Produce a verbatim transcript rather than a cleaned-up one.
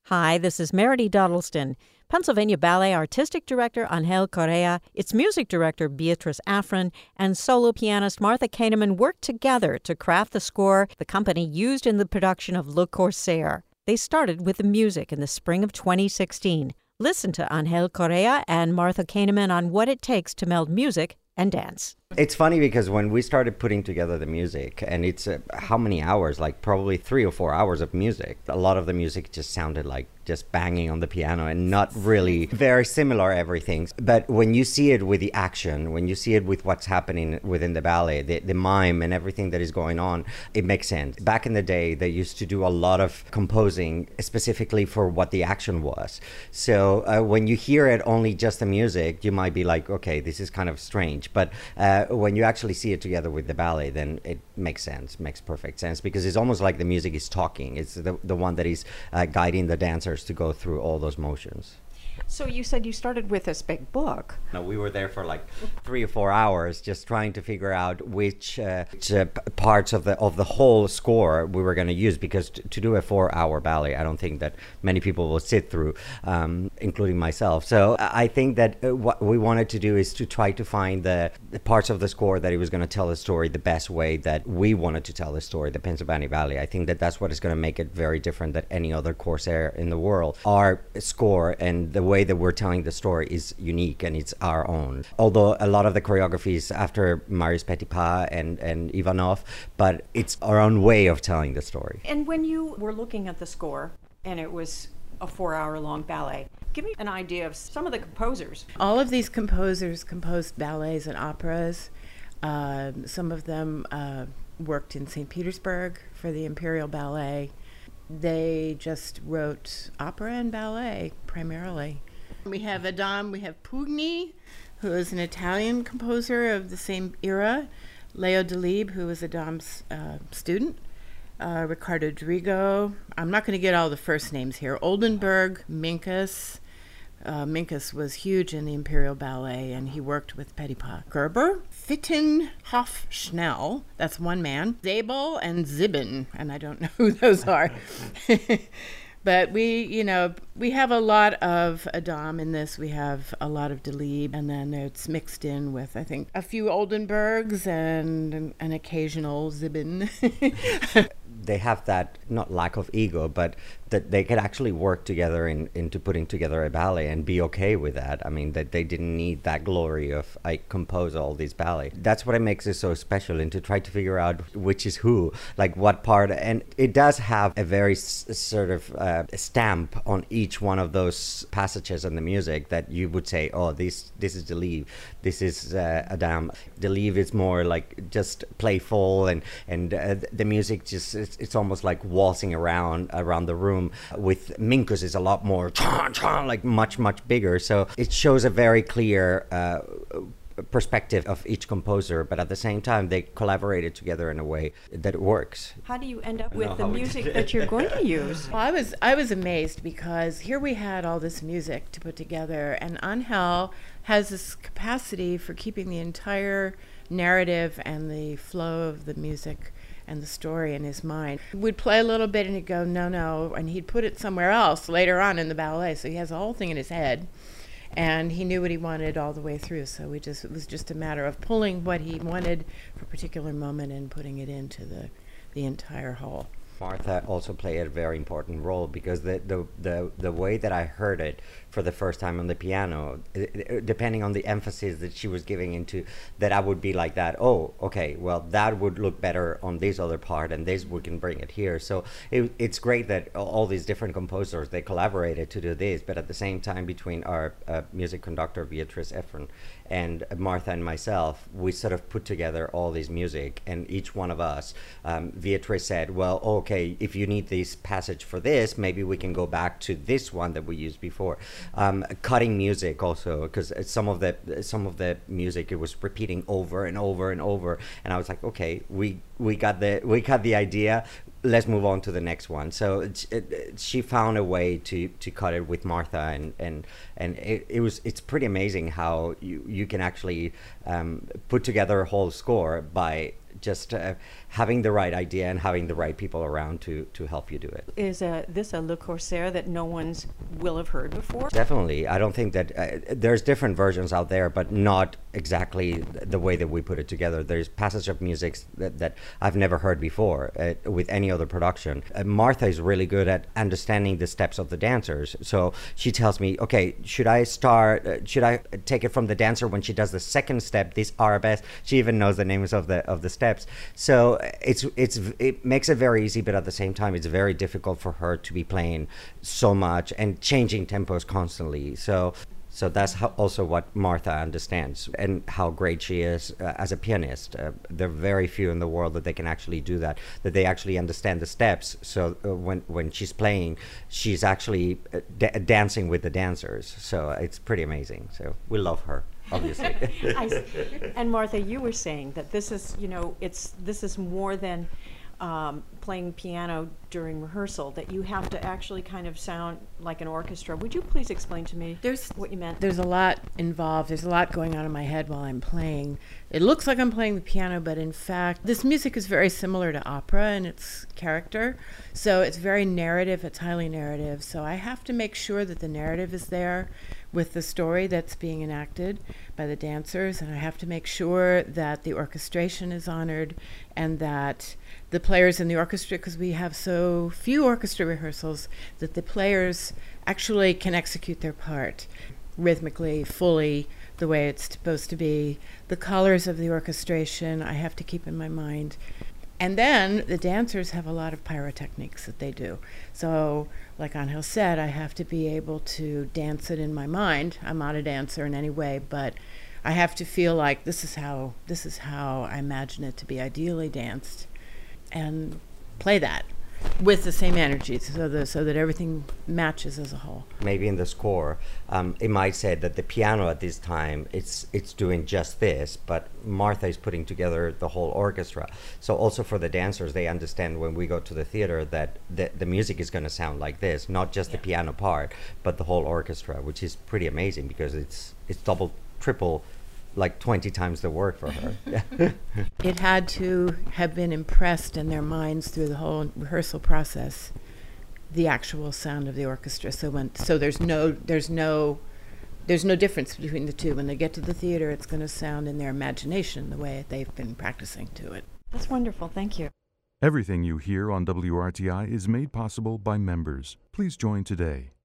Hi, this is Meredy Dodleston. Pennsylvania Ballet Artistic Director Angel Correa, its music director Beatriz Afrin, and solo pianist Martha Kahneman worked together to craft the score the company used in the production of Le Corsaire. They started with the music in the spring of twenty sixteen. Listen to Angel Correa and Martha Kahneman on what it takes to meld music and dance. It's funny because when we started putting together the music, and it's uh, how many hours, like probably three or four hours of music, a lot of the music just sounded like just banging on the piano and not really very similar everything. But when you see it with the action, when you see it with what's happening within the ballet, the, the mime and everything that is going on, it makes sense. Back in the day, they used to do a lot of composing specifically for what the action was. So uh, when you hear it only just the music, you might be like, okay, this is kind of strange. But uh, when you actually see it together with the ballet, then it makes sense, makes perfect sense, because it's almost like the music is talking. It's the, the one that is uh, guiding the dancers to go through all those motions. So you said you started with this big book. No, we were there for like three or four hours just trying to figure out which, uh, which uh, p- parts of the of the whole score we were going to use, because t- to do a four-hour ballet, I don't think that many people will sit through, um, including myself. So I think that uh, what we wanted to do is to try to find the, the parts of the score that it was going to tell the story the best way that we wanted to tell the story, the Pennsylvania Ballet. I think that that's what is going to make it very different than any other Corsaire in the world. Our score and the way that we're telling the story is unique and it's our own. Although a lot of the choreography is after Marius Petipa and, and Ivanov, but it's our own way of telling the story. And when you were looking at the score, and it was a four-hour-long ballet, give me an idea of some of the composers. All of these composers composed ballets and operas. Uh, some of them uh, worked in Saint Petersburg for the Imperial Ballet. They just wrote opera and ballet primarily. We have Adam, we have Pugni, who is an Italian composer of the same era, Leo Delibes, who was Adam's uh, student, uh, Ricardo Drigo. I'm not going to get all the first names here. Oldenburg, Minkus. Uh, Minkus was huge in the Imperial Ballet, and he worked with Petipa. Gerber, Fittenhof Schnell, that's one man. Zabel and Zibin, and I don't know who those are. But we, you know, we have a lot of Adam in this. We have a lot of Delibes, and then it's mixed in with, I think, a few Oldenburgs and an, an occasional Zibin. They have that, not lack of ego, but that they could actually work together in, into putting together a ballet and be okay with that. I mean, that they didn't need that glory of, I compose all these ballets. That's what it makes it so special, and to try to figure out which is who, like what part. And it does have a very s- sort of uh, stamp on each one of those passages in the music that you would say, oh, this this is Delibes, this is uh, Adam. Delibes is more like just playful, and, and uh, the music just, it's, it's almost like waltzing around around the room. With Minkus is a lot more like much much bigger, so it shows a very clear uh, perspective of each composer, but at the same time they collaborated together in a way that works. How do you end up with the music that you're going to use? Well, I was I was amazed because here we had all this music to put together, and Angel has this capacity for keeping the entire narrative and the flow of the music and the story in his mind. We'd play a little bit and he'd go, no, no, and he'd put it somewhere else later on in the ballet. So he has the whole thing in his head, and he knew what he wanted all the way through. So we just it was just a matter of pulling what he wanted for a particular moment and putting it into the, the entire whole. Martha also played a very important role, because the, the, the, the way that I heard it for the first time on the piano, depending on the emphasis that she was giving into that, I would be like that, oh, okay, well, that would look better on this other part, and this, we can bring it here. So it, it's great that all these different composers, they collaborated to do this, but at the same time, between our uh, music conductor, Beatriz Efron, and Martha and myself, we sort of put together all this music, and each one of us, um, Beatriz said, well, okay, if you need this passage for this, maybe we can go back to this one that we used before. Um, cutting music also, because some of the some of the music, it was repeating over and over and over, and I was like, okay, we we got the we got the idea. Let's move on to the next one. So it, it, she found a way to, to cut it with Martha, and and and it, it was it's pretty amazing how you you can actually um, put together a whole score by just uh, having the right idea and having the right people around to, to help you do it. Is uh, this a Le Corsaire that no one's will have heard before? Definitely. I don't think that uh, there's different versions out there, but not exactly the way that we put it together. There's passage of music that, that I've never heard before uh, with any other production. Uh, Martha is really good at understanding the steps of the dancers. So she tells me, okay, should I start, uh, should I take it from the dancer when she does the second step, this arabesque? She even knows the names of the of the steps. So it's it's it makes it very easy, but at the same time, it's very difficult for her to be playing so much and changing tempos constantly. So So that's how also what Martha understands and how great she is uh, as a pianist. Uh, there are very few in the world that they can actually do that, that they actually understand the steps. So uh, when, when she's playing, she's actually uh, da- dancing with the dancers. So it's pretty amazing. So we love her, obviously. I s- and Martha, you were saying that this is, you know, it's this is more than um, playing piano during rehearsal, that you have to actually kind of sound like an orchestra. Would you please explain to me There's what you meant? There's a lot involved. There's a lot going on in my head while I'm playing. It looks like I'm playing the piano, but in fact, this music is very similar to opera in its character. So it's very narrative. It's highly narrative. So I have to make sure that the narrative is there with the story that's being enacted by the dancers, and I have to make sure that the orchestration is honored and that the players in the orchestra, because we have so few orchestra rehearsals, that the players actually can execute their part rhythmically, fully, the way it's supposed to be. The colors of the orchestration I have to keep in my mind. And then the dancers have a lot of pyrotechnics that they do. So, like Angel said, I have to be able to dance it in my mind. I'm not a dancer in any way, but I have to feel like this is how this is how I imagine it to be ideally danced, and play that with the same energy, so that so that everything matches as a whole. Maybe in the score, um, it might say that the piano at this time it's it's doing just this, but Martha is putting together the whole orchestra. So also for the dancers, they understand when we go to the theater that the, the music is going to sound like this, not just yeah. the piano part, but the whole orchestra, which is pretty amazing because it's it's double, triple, like twenty times the work for her. It had to have been impressed in their minds through the whole rehearsal process, the actual sound of the orchestra. So when so there's no there's no there's no difference between the two. When they get to the theater, it's going to sound in their imagination the way they've been practicing to it. That's wonderful. Thank you. Everything you hear on W R T I is made possible by members. Please join today.